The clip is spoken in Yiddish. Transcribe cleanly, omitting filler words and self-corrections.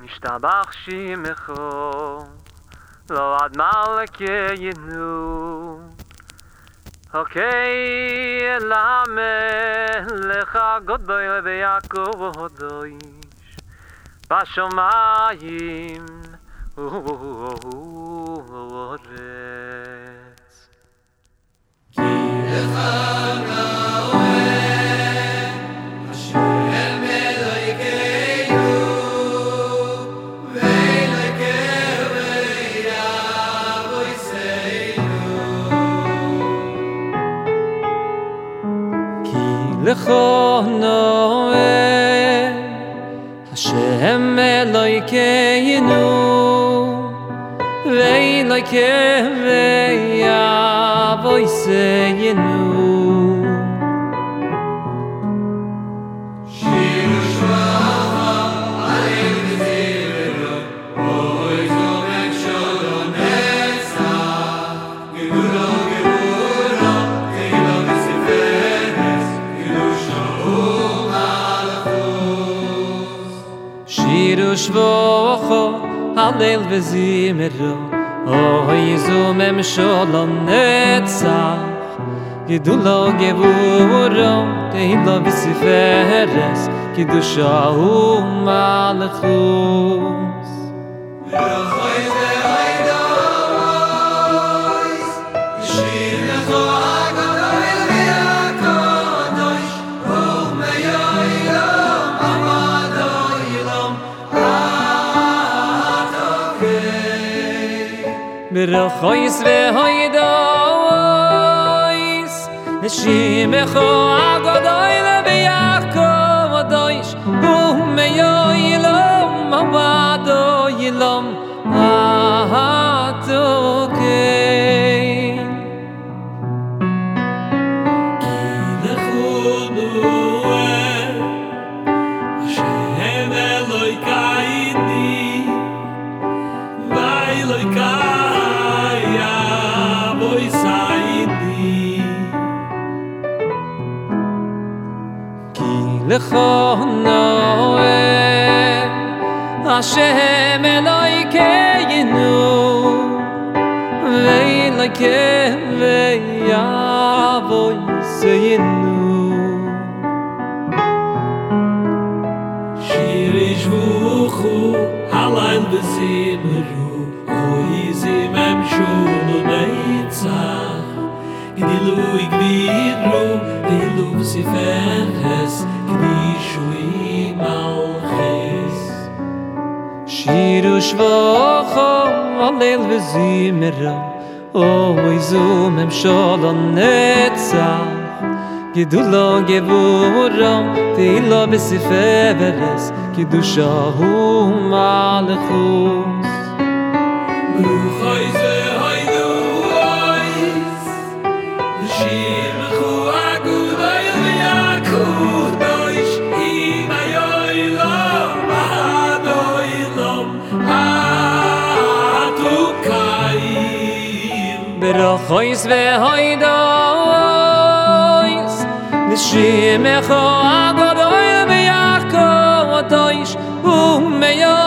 נשתבח שמך לא עד מלכנו אוקיי למלך הגדול ויעקב הקדוש בשמיים ובארץ כי לך נאה השם אלוהינו ואלוהינו ויעבודנו כי לך נאה השם אלוהינו ואלוהינו ויעבודנו שיר ושבח הלל וזמרו אוי זומם שלום נצח גדולו גבורו תהילו וספרס קדושו ומלכות שיר ושבחו הלל וזמרו אוי זומם שלום נצח גדולו גבורו תהילו וספרס קדושו ומלכות ורחוי והידויס ישיר לך הגדול והקדוש ומהיום עד העולם ברחויס והידויס נשימך הגדול ויעקב הקדוש ומהיום עד העולם לך נאה השם אלוהינו ואלוהינו ויעבודנו שיר ישבחו הלל וזמרו אוי זמם שלום נצח גדלו יגבירו תהילו וספרס קדישו מלכות שיר ושבחו הלל וזמרו אוי זומם שלום נצח גדולו גבורו תהילו וספרס קדושו ומלכות ברוחי והידויס נשימך הגדול והקדוש עם העולם עד העולם התוקעים ברחויס והידויס נשימך הגדול ויעקב הקדוש ומהיום